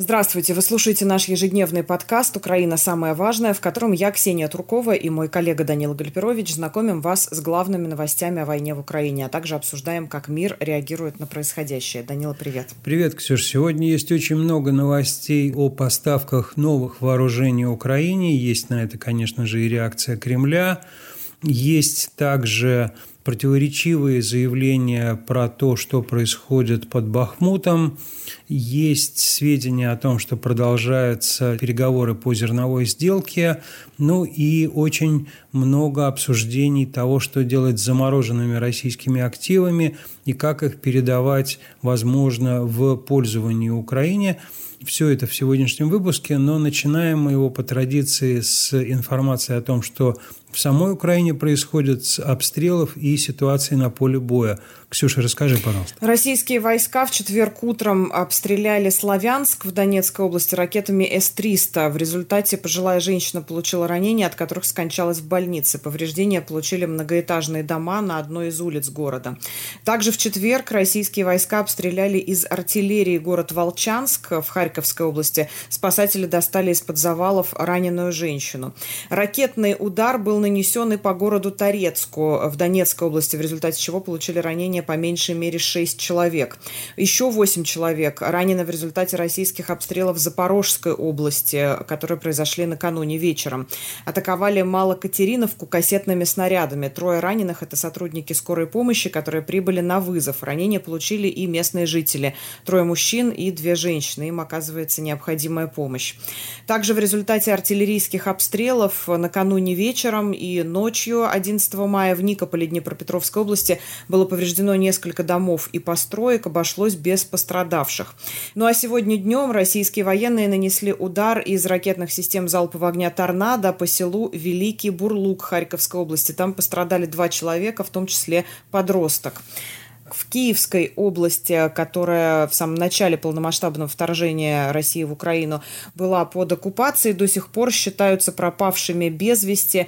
Здравствуйте, вы слушаете наш ежедневный подкаст «Украина. Самое важное», в котором я, Ксения Туркова, и мой коллега Данила Гальперович знакомим вас с главными новостями о войне в Украине, а также обсуждаем, как мир реагирует на происходящее. Данила, привет. Привет, Ксюш. Сегодня есть очень много новостей о поставках новых вооружений Украине. Есть на это, конечно же, и реакция Кремля. Есть также противоречивые заявления про то, что происходит под Бахмутом. Есть сведения о том, что продолжаются переговоры по зерновой сделке. Ну и очень много обсуждений того, что делать с замороженными российскими активами и как их передавать, возможно, в пользование Украине. Все это в сегодняшнем выпуске, но начинаем мы его по традиции с информации о том, что в самой Украине происходят обстрелов и ситуации на поле боя. Ксюша, расскажи, пожалуйста. Российские войска в четверг утром обстреляли Славянск в Донецкой области ракетами С-300. В результате пожилая женщина получила ранения, от которых скончалась в больнице. Повреждения получили многоэтажные дома на одной из улиц города. Также в четверг российские войска обстреляли из артиллерии город Волчанск в Харьковской области. Спасатели достали из-под завалов раненую женщину. Ракетный удар был нанесен и по городу Торецку в Донецкой области, в результате чего получили ранения по меньшей мере 6 человек. Еще 8 человек ранены в результате российских обстрелов в Запорожской области, которые произошли накануне вечером. Атаковали Малокатериновку кассетными снарядами. 3 раненых – это сотрудники скорой помощи, которые прибыли на вызов. Ранения получили и местные жители. 3 мужчин и 2 женщины. Им оказывается необходимая помощь. Также в результате артиллерийских обстрелов накануне вечером и ночью 11 мая в Никополе Днепропетровской области было повреждено несколько домов и построек, обошлось без пострадавших. Ну а сегодня днем российские военные нанесли удар из ракетных систем залпового огня «Торнадо» по селу Великий Бурлук Харьковской области. Там пострадали 2 человека, в том числе подросток. В Киевской области, которая в самом начале полномасштабного вторжения России в Украину была под оккупацией, до сих пор считаются пропавшими без вести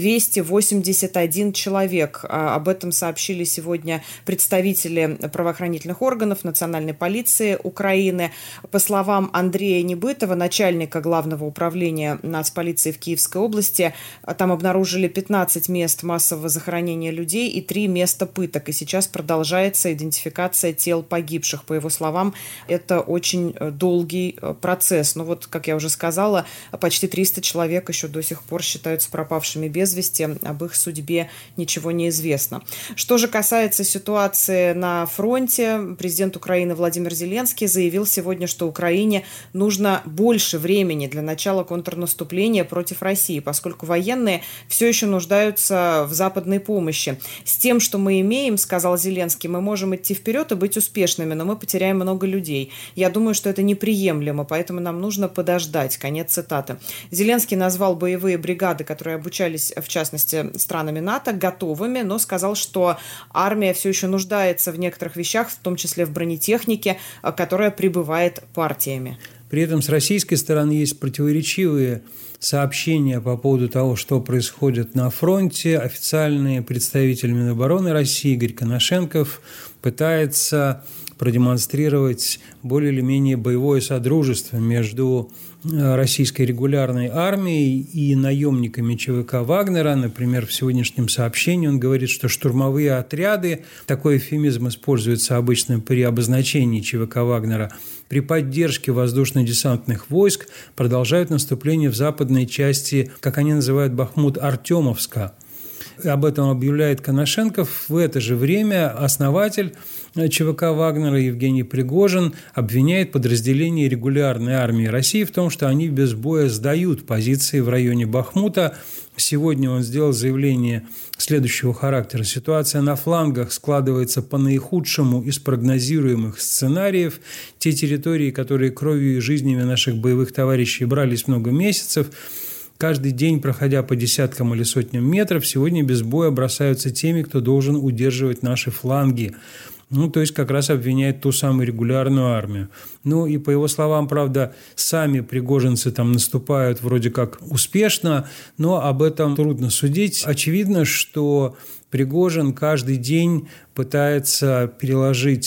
281 человек. Об этом сообщили сегодня представители правоохранительных органов Национальной полиции Украины. По словам Андрея Небытова, начальника Главного управления нацполиции в Киевской области, там обнаружили 15 мест массового захоронения людей и 3 места пыток. И сейчас продолжается идентификация тел погибших. По его словам, это очень долгий процесс. Но вот, как я уже сказала, почти 300 человек еще до сих пор считаются пропавшими без вести. Об их судьбе ничего не известно. Что же касается ситуации на фронте, президент Украины Владимир Зеленский заявил сегодня, что Украине нужно больше времени для начала контрнаступления против России, поскольку военные все еще нуждаются в западной помощи. С тем, что мы имеем, сказал Зеленский, мы можем идти вперед и быть успешными, но мы потеряем много людей. Я думаю, что это неприемлемо, поэтому нам нужно подождать. Конец цитаты. Зеленский назвал боевые бригады, которые обучались, в частности, странами НАТО, готовыми, но сказал, что армия все еще нуждается в некоторых вещах, в том числе в бронетехнике, которая прибывает партиями. При этом с российской стороны есть противоречивые сообщения по поводу того, что происходит на фронте. Официальный представитель Минобороны России Игорь Коношенков пытается продемонстрировать более или менее боевое содружество между российской регулярной армией и наемниками ЧВК Вагнера. Например, в сегодняшнем сообщении он говорит, что штурмовые отряды, такой эвфемизм используется обычно при обозначении ЧВК Вагнера, при поддержке воздушно-десантных войск продолжают наступление в западной части, как они называют, Бахмут-Артемовска. Об этом объявляет Коношенков. В это же время основатель ЧВК Вагнера Евгений Пригожин обвиняет подразделения регулярной армии России в том, что они без боя сдают позиции в районе Бахмута. Сегодня он сделал заявление следующего характера. Ситуация на флангах складывается по наихудшему из прогнозируемых сценариев. Те территории, которые кровью и жизнями наших боевых товарищей брались много месяцев, каждый день, проходя по десяткам или сотням метров, сегодня без боя бросаются теми, кто должен удерживать наши фланги. То есть как раз обвиняет ту самую регулярную армию. И по его словам, правда, сами пригожинцы там наступают вроде как успешно, но об этом трудно судить. Очевидно, что Пригожин каждый день пытается переложить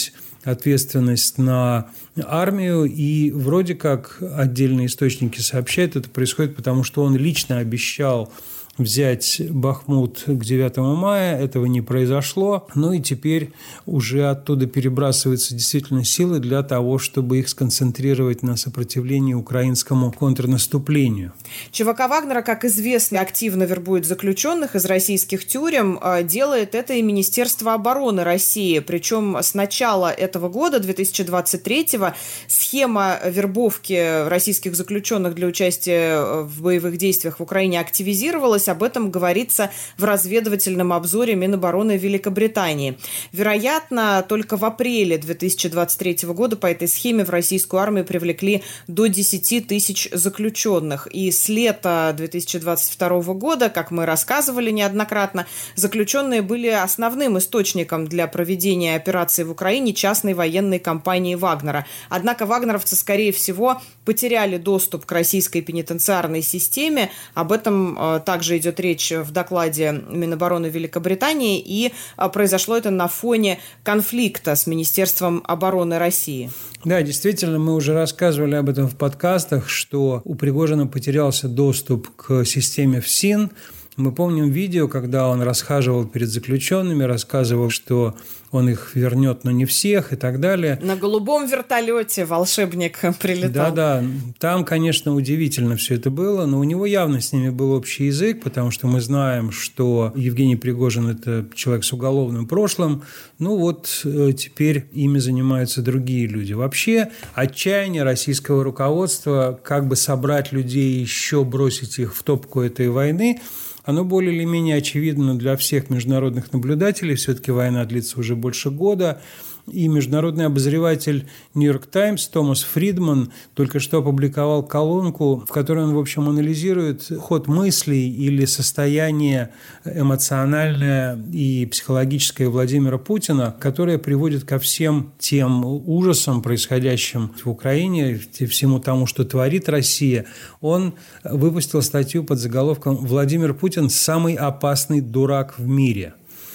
ответственность на армию, и вроде как отдельные источники сообщают, это происходит потому, что он лично обещал взять Бахмут к 9 мая, этого не произошло, ну и теперь уже оттуда перебрасываются действительно силы для того, чтобы их сконцентрировать на сопротивлении украинскому контрнаступлению. ЧВК Вагнера, как известно, активно вербует заключенных из российских тюрем, делает это и Министерство обороны России, причем с начала этого года, 2023-го, схема вербовки российских заключенных для участия в боевых действиях в Украине активизировалась. Об этом говорится в разведывательном обзоре Минобороны Великобритании. Вероятно, только в апреле 2023 года по этой схеме в российскую армию привлекли до 10 тысяч заключенных. И с лета 2022 года, как мы рассказывали неоднократно, заключенные были основным источником для проведения операций в Украине частной военной компании Вагнера. Однако вагнеровцы, скорее всего, потеряли доступ к российской пенитенциарной системе. Об этом также идет речь в докладе Минобороны Великобритании, и произошло это на фоне конфликта с Министерством обороны России. Да, действительно, мы уже рассказывали об этом в подкастах, что у Пригожина потерялся доступ к системе ФСИН. Мы помним видео, когда он расхаживал перед заключенными, рассказывал, что он их вернет, но не всех и так далее. На голубом вертолете волшебник прилетал. Да, там, конечно, удивительно все это было, но у него явно с ними был общий язык, потому что мы знаем, что Евгений Пригожин – это человек с уголовным прошлым. Ну вот теперь ими занимаются другие люди. Вообще отчаяние российского руководства, как бы собрать людей и еще бросить их в топку этой войны, оно более или менее очевидно для всех международных наблюдателей. Все-таки война длится уже больше года. И международный обозреватель «Нью-Йорк Таймс» Томас Фридман только что опубликовал колонку, в которой он, в общем, анализирует ход мыслей или состояние эмоциональное и психологическое Владимира Путина, которое приводит ко всем тем ужасам, происходящим в Украине, всему тому, что творит Россия. Он выпустил статью под заголовком «Владимир Путин – самый опасный дурак в мире».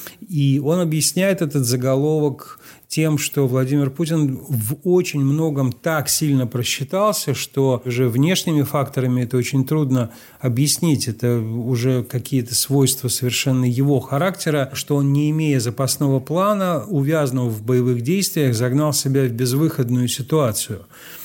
И он объясняет этот заголовок тем, что Владимир Путин в очень многом так сильно просчитался, что уже внешними факторами это очень трудно объяснить. Это уже какие-то свойства совершенно его характера, что он, не имея запасного плана, увязнув в боевых действиях, загнал себя в безвыходную ситуацию.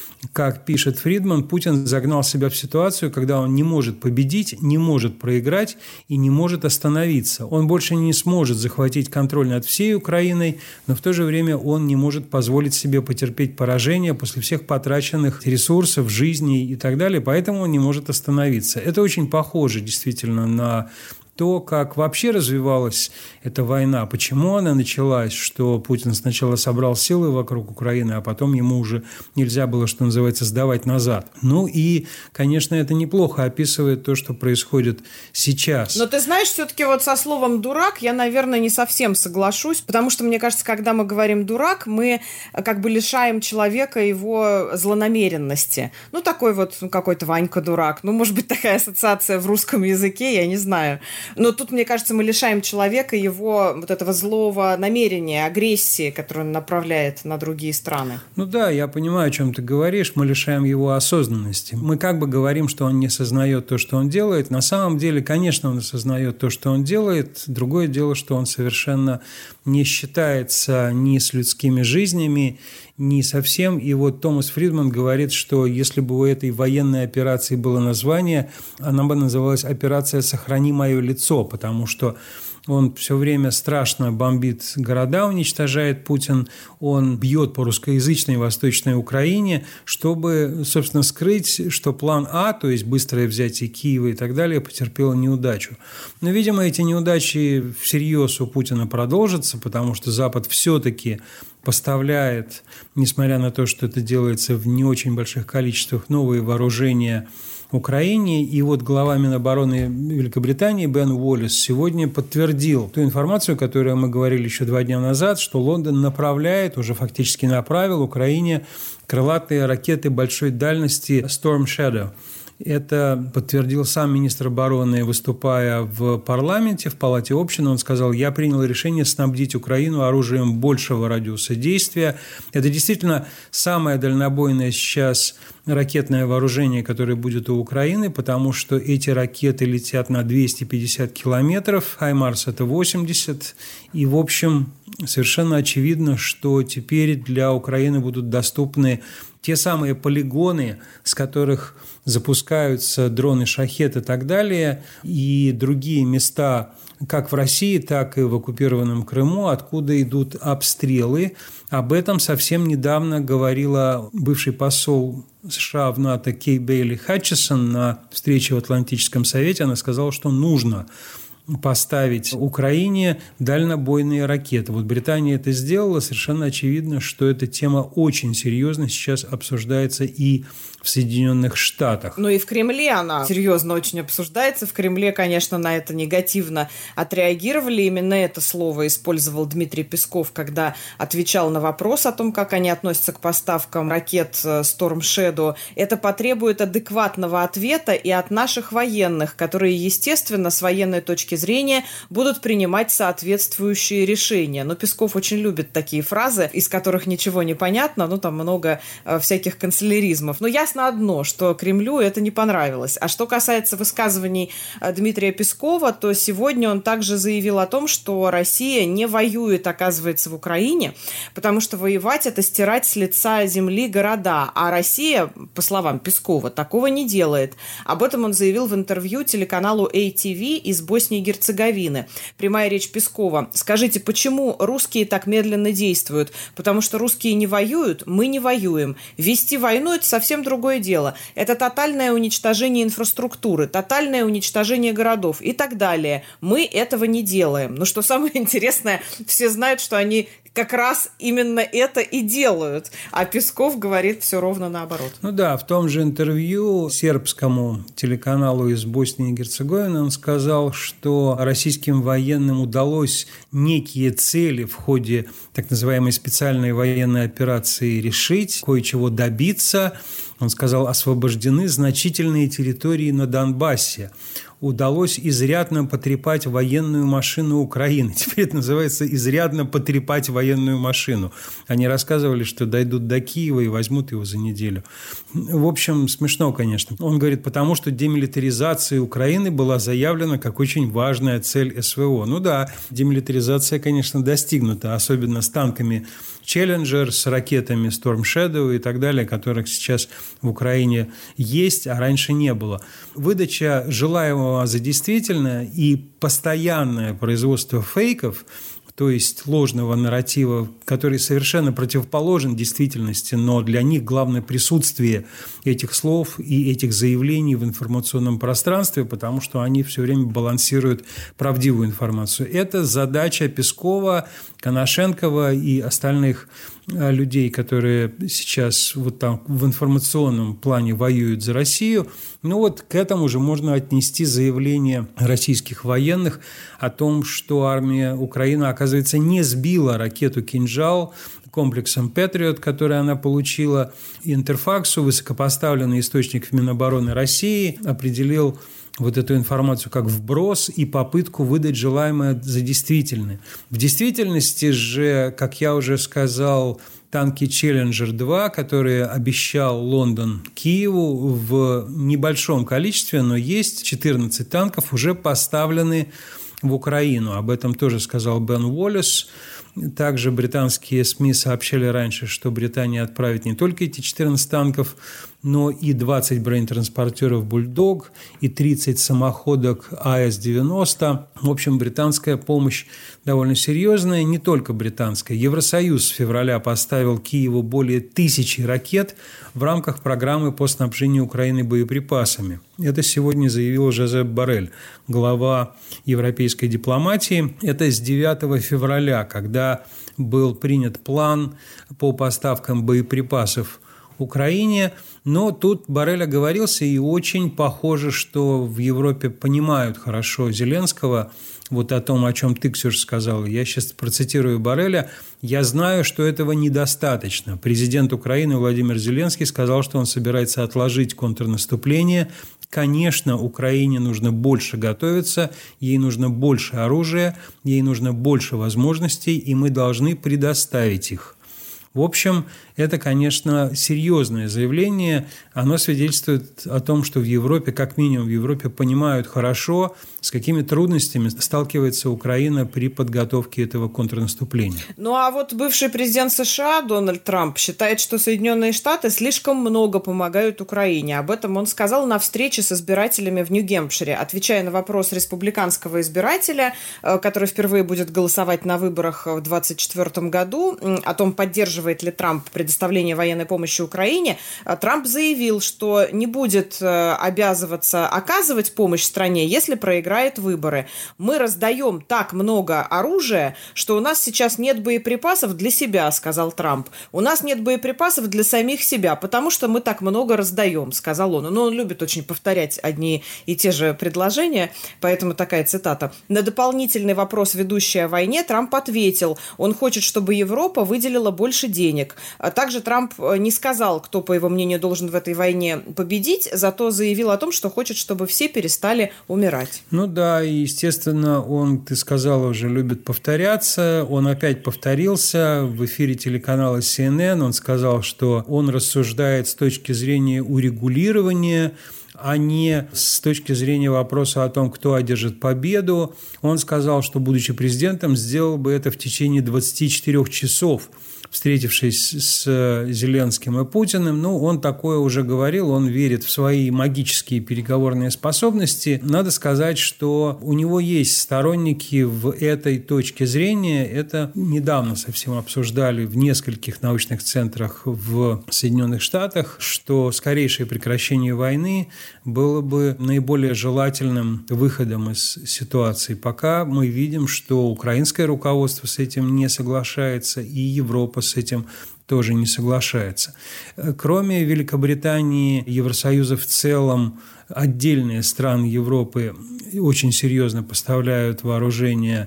Как пишет Фридман, Путин загнал себя в ситуацию, когда он не может победить, не может проиграть и не может остановиться. Он больше не сможет захватить контроль над всей Украиной, но в то же время он не может позволить себе потерпеть поражение после всех потраченных ресурсов, жизней и так далее, поэтому он не может остановиться. Это очень похоже действительно на то, как вообще развивалась эта война, почему она началась, что Путин сначала собрал силы вокруг Украины, а потом ему уже нельзя было, что называется, сдавать назад. Ну и, конечно, это неплохо описывает то, что происходит сейчас. Но ты знаешь, все-таки вот со словом «дурак» я, наверное, не совсем соглашусь, потому что, мне кажется, когда мы говорим «дурак», мы как бы лишаем человека его злонамеренности. Ну, такой вот какой-то Ванька дурак. Ну, может быть, такая ассоциация в русском языке, я не знаю. Но тут, мне кажется, мы лишаем человека его вот этого злого намерения, агрессии, которую он направляет на другие страны. Ну да, я понимаю, о чем ты говоришь. Мы лишаем его осознанности. Мы как бы говорим, что он не осознает то, что он делает. На самом деле, конечно, он осознает то, что он делает. Другое дело, что он совершенно не считается ни с людскими жизнями, ни совсем. И вот Томас Фридман говорит, что если бы у этой военной операции было название, она бы называлась «Операция «Сохрани мое лицо», потому что он все время страшно бомбит города, уничтожает Путин, он бьет по русскоязычной Восточной Украине, чтобы, собственно, скрыть, что план А, то есть быстрое взятие Киева и так далее, потерпело неудачу. Но, видимо, эти неудачи всерьез у Путина продолжатся, потому что Запад все-таки поставляет, несмотря на то, что это делается в не очень больших количествах, новые вооружения Украине. И вот глава Минобороны Великобритании Бен Уоллес сегодня подтвердил ту информацию, которую мы говорили еще 2 дня назад, что Лондон направляет, уже фактически направил Украине крылатые ракеты большой дальности Storm Shadow. Это подтвердил сам министр обороны, выступая в парламенте, в Палате общин. Он сказал: я принял решение снабдить Украину оружием большего радиуса действия. Это действительно самое дальнобойное сейчас ракетное вооружение, которое будет у Украины, потому что эти ракеты летят на 250 километров, «Хаймарс» – это 80. И, в общем, совершенно очевидно, что теперь для Украины будут доступны те самые полигоны, с которых запускаются дроны «Шахед» и так далее, и другие места, как в России, так и в оккупированном Крыму, откуда идут обстрелы. Об этом совсем недавно говорила бывший посол США в НАТО Кей Бейли Хатчисон на встрече в Атлантическом совете. Она сказала, что нужно поставить Украине дальнобойные ракеты. Вот Британия это сделала. Совершенно очевидно, что эта тема очень серьезно сейчас обсуждается и в Соединенных Штатах. Ну и в Кремле она серьезно очень обсуждается. В Кремле, конечно, на это негативно отреагировали. Именно это слово использовал Дмитрий Песков, когда отвечал на вопрос о том, как они относятся к поставкам ракет Storm Shadow. Это потребует адекватного ответа и от наших военных, которые, естественно, с военной точки зрения будут принимать соответствующие решения. Но Песков очень любит такие фразы, из которых ничего не понятно, ну там много всяких канцеляризмов. Но ясно одно, что Кремлю это не понравилось. А что касается высказываний Дмитрия Пескова, то сегодня он также заявил о том, что Россия не воюет, оказывается, в Украине, потому что воевать – это стирать с лица земли города. А Россия, по словам Пескова, такого не делает. Об этом он заявил в интервью телеканалу ATV из Боснии и Герцеговины. Прямая речь Пескова. Скажите, почему русские так медленно действуют? Потому что русские не воюют, мы не воюем. Вести войну – это совсем другое дело. Это тотальное уничтожение инфраструктуры, тотальное уничтожение городов и так далее. Мы этого не делаем. Но что самое интересное, все знают, что они как раз именно это и делают. А Песков говорит все ровно наоборот. Ну да, в том же интервью сербскому телеканалу из Боснии и Герцеговины он сказал, что российским военным удалось некие цели в ходе так называемой специальной военной операции решить, кое-чего добиться. Он сказал, освобождены значительные территории на Донбассе. Удалось изрядно потрепать военную машину Украины. Теперь это называется «изрядно потрепать военную машину». Они рассказывали, что дойдут до Киева и возьмут его за неделю. В общем, смешно, конечно. Он говорит, потому что демилитаризация Украины была заявлена как очень важная цель СВО. Ну да, демилитаризация, конечно, достигнута, особенно с танками Challenger, с ракетами Storm Shadow и так далее, которых сейчас в Украине есть, а раньше не было. Выдача желаемого за действительное и постоянное производство фейков, то есть ложного нарратива, который совершенно противоположен действительности, но для них главное присутствие этих слов и этих заявлений в информационном пространстве, потому что они все время балансируют правдивую информацию. Это задача Пескова, Коношенкова и остальных людей, которые сейчас вот там в информационном плане воюют за Россию. Ну вот к этому же можно отнести заявление российских военных о том, что армия Украины, оказывается, не сбила ракету «Кинжал» комплексом «Патриот», который она получила. Интерфаксу, высокопоставленный источник в Минобороны России, определил вот эту информацию как вброс и попытку выдать желаемое за действительное. В действительности же, как я уже сказал, танки Challenger-2, которые обещал Лондон Киеву, в небольшом количестве, но есть 14 танков, уже поставлены в Украину. Об этом тоже сказал Бен Уоллес. Также британские СМИ сообщали раньше, что Британия отправит не только эти 14 танков, но и 20 бронетранспортеров «Бульдог» и 30 самоходок АС-90. В общем, британская помощь довольно серьезная, не только британская. Евросоюз с февраля поставил Киеву более 1000 ракет в рамках программы по снабжению Украины боеприпасами. Это сегодня заявил Жозеп Боррель, глава европейской дипломатии. Это с 9 февраля, когда был принят план по поставкам боеприпасов Украине. Но тут Боррель оговорился, и очень похоже, что в Европе понимают хорошо Зеленского вот о том, о чем ты, Ксюша, сказала. Я сейчас процитирую Борреля. «Я знаю, что этого недостаточно. Президент Украины Владимир Зеленский сказал, что он собирается отложить контрнаступление. Конечно, Украине нужно больше готовиться, ей нужно больше оружия, ей нужно больше возможностей, и мы должны предоставить их». В общем, это, конечно, серьезное заявление. Оно свидетельствует о том, что в Европе, как минимум в Европе, понимают хорошо, с какими трудностями сталкивается Украина при подготовке этого контрнаступления. Ну а вот бывший президент США Дональд Трамп считает, что Соединенные Штаты слишком много помогают Украине. Об этом он сказал на встрече с избирателями в Нью-Гэмпшире. Отвечая на вопрос республиканского избирателя, который впервые будет голосовать на выборах в 2024 году, о том, поддерживает ли Трамп предоставление военной помощи Украине, Трамп заявил, что не будет обязываться оказывать помощь стране, если проиграет выборы. «Мы раздаем так много оружия, что у нас сейчас нет боеприпасов для себя», сказал Трамп. «У нас нет боеприпасов для самих себя, потому что мы так много раздаем», сказал он. Но он любит очень повторять одни и те же предложения, поэтому такая цитата. На дополнительный вопрос ведущей о войне Трамп ответил, он хочет, чтобы Европа выделила больше денег. Также Трамп не сказал, кто, по его мнению, должен в этой войне победить, зато заявил о том, что хочет, чтобы все перестали умирать. Ну да, и, естественно, он, ты сказала, уже любит повторяться. Он опять повторился в эфире телеканала CNN. Он сказал, что он рассуждает с точки зрения урегулирования, а не с точки зрения вопроса о том, кто одержит победу. Он сказал, что, будучи президентом, сделал бы это в течение 24 часов, встретившись с Зеленским и Путиным. Ну, он такое уже говорил, он верит в свои магические переговорные способности. Надо сказать, что у него есть сторонники в этой точке зрения. Это недавно совсем обсуждали в нескольких научных центрах в Соединенных Штатах, что скорейшее прекращение войны было бы наиболее желательным выходом из ситуации. Пока мы видим, что украинское руководство с этим не соглашается, и Европа с этим тоже не соглашается. Кроме Великобритании, Евросоюза в целом, отдельные страны Европы очень серьезно поставляют вооружение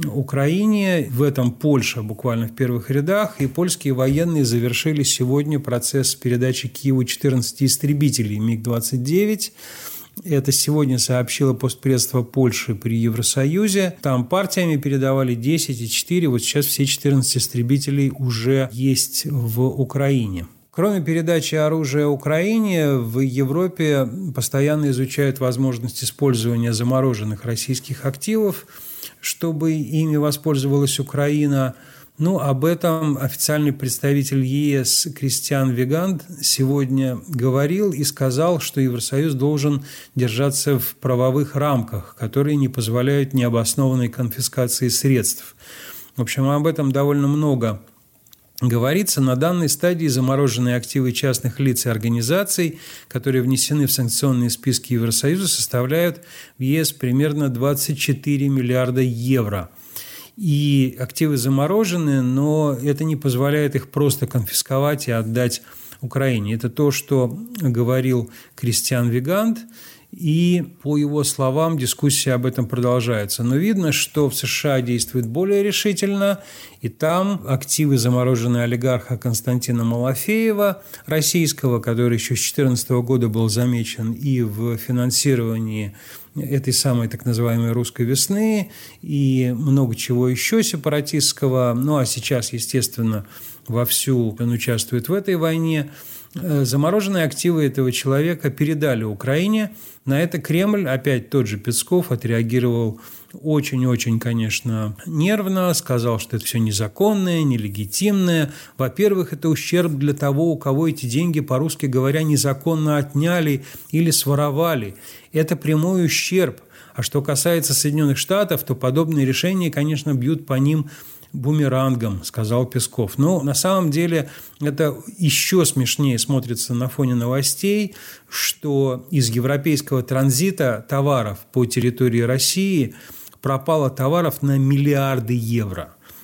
Украине. В этом Польша буквально в первых рядах. И польские военные завершили сегодня процесс передачи Киеву 14 истребителей МиГ-29. Это сегодня сообщило постпредство Польши при Евросоюзе. Там партиями передавали 10 и 4. Вот сейчас все 14 истребителей уже есть в Украине. Кроме передачи оружия Украине, в Европе постоянно изучают возможность использования замороженных российских активов, чтобы ими воспользовалась Украина. Ну, об этом официальный представитель ЕС Кристиан Вигант сегодня говорил и сказал, что Евросоюз должен держаться в правовых рамках, которые не позволяют необоснованной конфискации средств. В общем, об этом довольно много говорится. На данной стадии замороженные активы частных лиц и организаций, которые внесены в санкционные списки Евросоюза, составляют в ЕС примерно 24 миллиарда евро. И активы заморожены, но это не позволяет их просто конфисковать и отдать Украине. Это то, что говорил Кристиан Вигант, и, по его словам, дискуссия об этом продолжается. Но видно, что в США действует более решительно, и там активы замороженные олигарха Константина Малафеева, российского, который еще с 2014 года был замечен и в финансировании этой самой так называемой «русской весны», и много чего еще сепаратистского. Ну, а сейчас, естественно, вовсю он участвует в этой войне. Замороженные активы этого человека передали Украине. На это Кремль, опять тот же Песков, отреагировал очень-очень, конечно, нервно, сказал, что это все незаконное, нелегитимное. Во-первых, это ущерб для того, у кого эти деньги, по-русски говоря, незаконно отняли или своровали. Это прямой ущерб. А что касается Соединенных Штатов, то подобные решения, конечно, бьют по ним бумерангом, сказал Песков. Но на самом деле это еще смешнее смотрится на фоне новостей, что из европейского транзита товаров по территории России пропало товаров на миллиарды евро.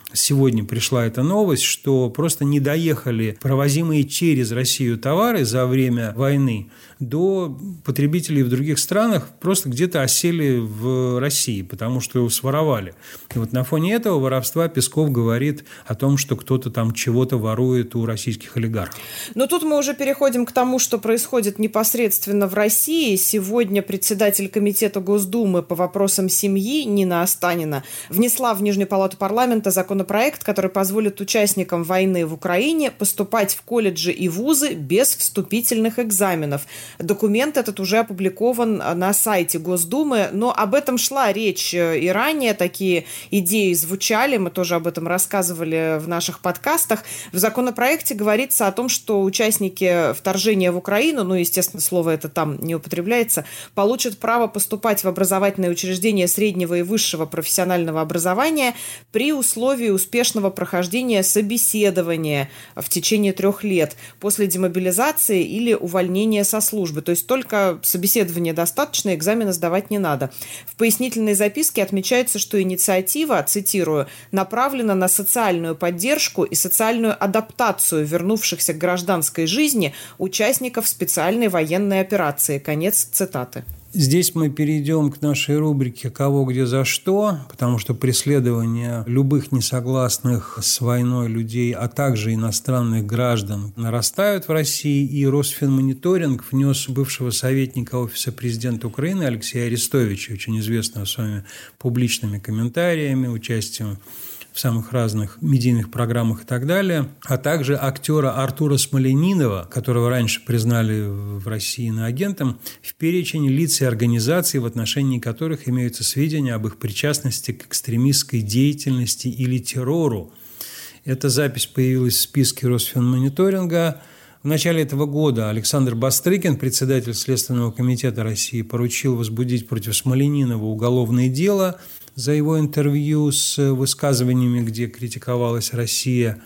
сегодня пришла эта новость, что просто не доехали провозимые через Россию товары за время войны до потребителей в других странах, просто где-то осели в России, потому что его своровали. И вот на фоне этого воровства Песков говорит о том, что кто-то там чего-то ворует у российских олигархов. Но тут мы уже переходим к тому, что происходит непосредственно в России. Сегодня председатель Комитета Госдумы по вопросам семьи Нина Останина внесла в Нижнюю палату парламента законопроект, который позволит участникам войны в Украине поступать в колледжи и вузы без вступительных экзаменов. Документ этот уже опубликован на сайте Госдумы, но об этом шла речь и ранее, такие идеи звучали, мы тоже об этом рассказывали в наших подкастах. В законопроекте говорится о том, что участники вторжения в Украину, естественно, слово это там не употребляется, получат право поступать в образовательные учреждения среднего и высшего профессионального образования при условии успешного прохождения собеседования в течение 3 лет после демобилизации или увольнения со службы. То есть только собеседования достаточно, экзамены сдавать не надо. В пояснительной записке отмечается, что инициатива, цитирую, направлена на социальную поддержку и социальную адаптацию вернувшихся к гражданской жизни участников специальной военной операции. Конец цитаты. Здесь мы перейдем к нашей рубрике «Кого, где, за что», потому что преследование любых несогласных с войной людей, а также иностранных граждан нарастают в России, и Росфинмониторинг внес бывшего советника Офиса президента Украины Алексея Арестовича, очень известного своими публичными комментариями, участием в самых разных медийных программах и так далее, а также актера Артура Смолянинова, которого раньше признали в России иноагентом, в перечень лиц и организаций, в отношении которых имеются сведения об их причастности к экстремистской деятельности или террору. Эта запись появилась в списке Росфинмониторинга. В начале этого года Александр Бастрыкин, председатель Следственного комитета России, поручил возбудить против Смолянинова уголовное дело за его интервью с высказываниями, где критиковалась Россия.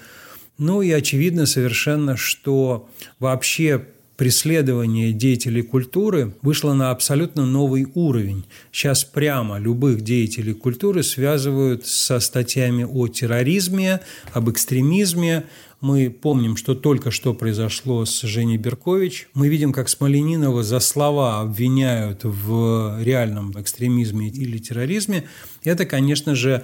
И очевидно совершенно, что вообще преследование деятелей культуры вышло на абсолютно новый уровень. Сейчас прямо любых деятелей культуры связывают со статьями о терроризме, об экстремизме. Мы помним, что только что произошло с Женей Беркович. Мы видим, как Смолянинова за слова обвиняют в реальном экстремизме или терроризме. Это, конечно же,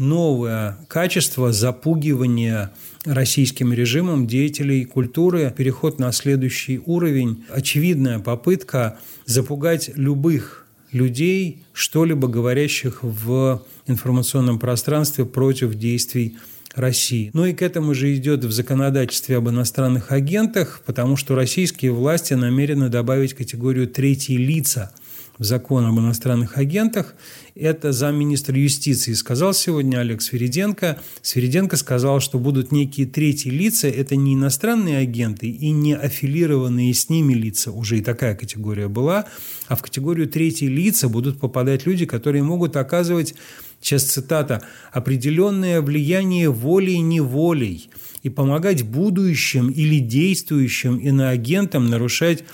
новое качество запугивания российским режимом деятелей культуры, переход на следующий уровень, очевидная попытка запугать любых людей, что-либо говорящих в информационном пространстве против действий России. И к этому же идет в законодательстве об иностранных агентах, потому что российские власти намерены добавить категорию «третьи лица» в закон об иностранных агентах. Это замминистра юстиции сказал сегодня Олег Свириденко. Свириденко сказал, что будут некие третьи лица, это не иностранные агенты и не аффилированные с ними лица, уже и такая категория была, а в категорию третьи лица будут попадать люди, которые могут оказывать, сейчас цитата, «определенное влияние волей-неволей и помогать будущим или действующим иноагентам нарушать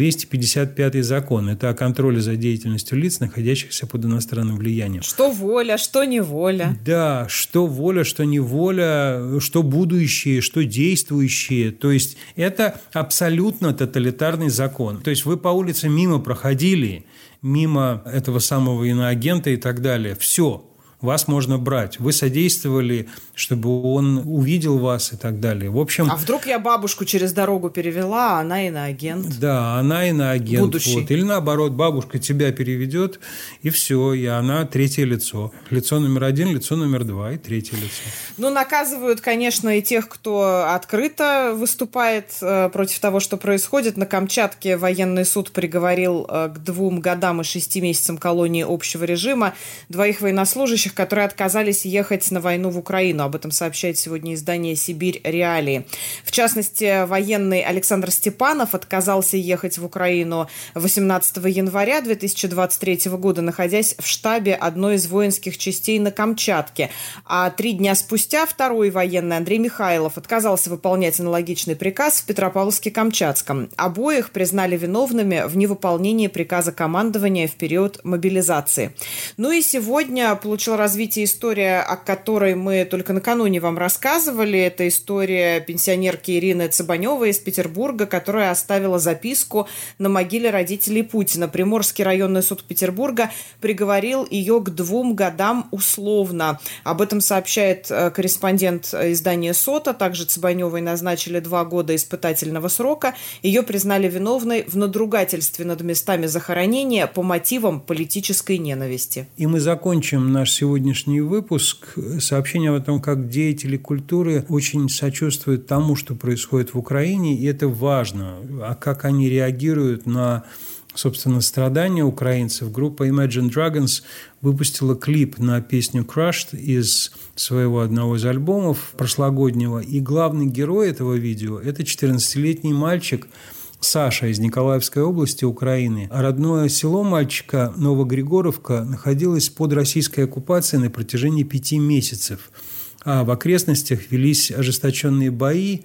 255 закон». Это о контроле за деятельностью лиц, находящихся под иностранным влиянием. Что воля, что неволя. Да, что воля, что неволя, что будущие, что действующие. То есть это абсолютно тоталитарный закон. То есть вы по улице мимо проходили, мимо этого самого иноагента и так далее. Все. Вас можно брать. Вы содействовали, чтобы он увидел вас и так далее. В общем, а вдруг я бабушку через дорогу перевела, а она иноагент? Да, она иноагент. Будущий. Или наоборот, бабушка тебя переведет, и все, и она третье лицо. Лицо номер 1, лицо номер 2 и третье лицо. Наказывают, конечно, и тех, кто открыто выступает против того, что происходит. На Камчатке военный суд приговорил к 2 годам и 6 месяцам колонии общего режима 2 военнослужащих, которые отказались ехать на войну в Украину. Об этом сообщает сегодня издание «Сибирь. Реалии». В частности, военный Александр Степанов отказался ехать в Украину 18 января 2023 года, находясь в штабе одной из воинских частей на Камчатке. А 3 дня спустя второй военный Андрей Михайлов отказался выполнять аналогичный приказ в Петропавловске-Камчатском. Обоих признали виновными в невыполнении приказа командования в период мобилизации. И сегодня получила продолжила развитие история, о которой мы только накануне вам рассказывали. Это история пенсионерки Ирины Цыбаневой из Петербурга, которая оставила записку на могиле родителей Путина. Приморский районный суд Петербурга приговорил ее к 2 годам условно. Об этом сообщает корреспондент издания «Сота». Также Цыбаневой назначили 2 года испытательного срока. Ее признали виновной в надругательстве над местами захоронения по мотивам политической ненависти. И мы закончим наш сегодняшний выпуск сообщением о том, как деятели культуры очень сочувствуют тому, что происходит в Украине, и это важно. А как они реагируют на, собственно, страдания украинцев. Группа Imagine Dragons выпустила клип на песню «Crushed» из своего одного из альбомов прошлогоднего. И главный герой этого видео – это 14-летний мальчик Саша из Николаевской области Украины. А родное село мальчика, Новогригоровка, находилось под российской оккупацией на протяжении 5 месяцев. А в окрестностях велись ожесточенные бои,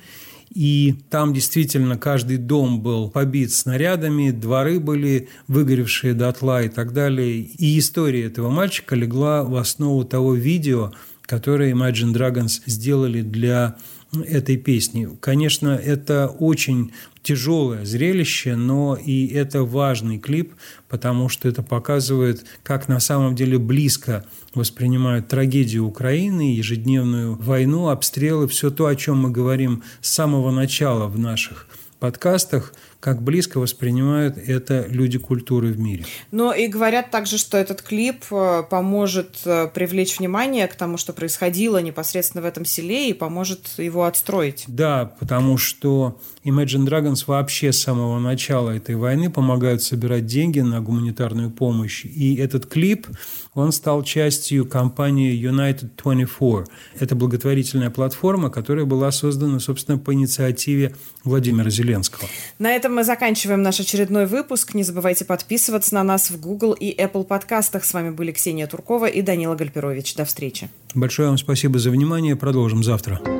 и там действительно каждый дом был побит снарядами, дворы были выгоревшие дотла и так далее. И история этого мальчика легла в основу того видео, которое Imagine Dragons сделали для этой песни. Конечно, это очень тяжелое зрелище, но и это важный клип, потому что это показывает, как на самом деле близко воспринимают трагедию Украины, ежедневную войну, обстрелы, все то, о чем мы говорим с самого начала в наших подкастах, как близко воспринимают это люди культуры в мире. Но и говорят также, что этот клип поможет привлечь внимание к тому, что происходило непосредственно в этом селе, и поможет его отстроить. Да, потому что Imagine Dragons вообще с самого начала этой войны помогают собирать деньги на гуманитарную помощь. И этот клип, он стал частью кампании United 24. Это благотворительная платформа, которая была создана, собственно, по инициативе Владимира Зеленского. На этом мы заканчиваем наш очередной выпуск. Не забывайте подписываться на нас в Google и Apple подкастах. С вами были Ксения Туркова и Данила Гальперович. До встречи. Большое вам спасибо за внимание. Продолжим завтра.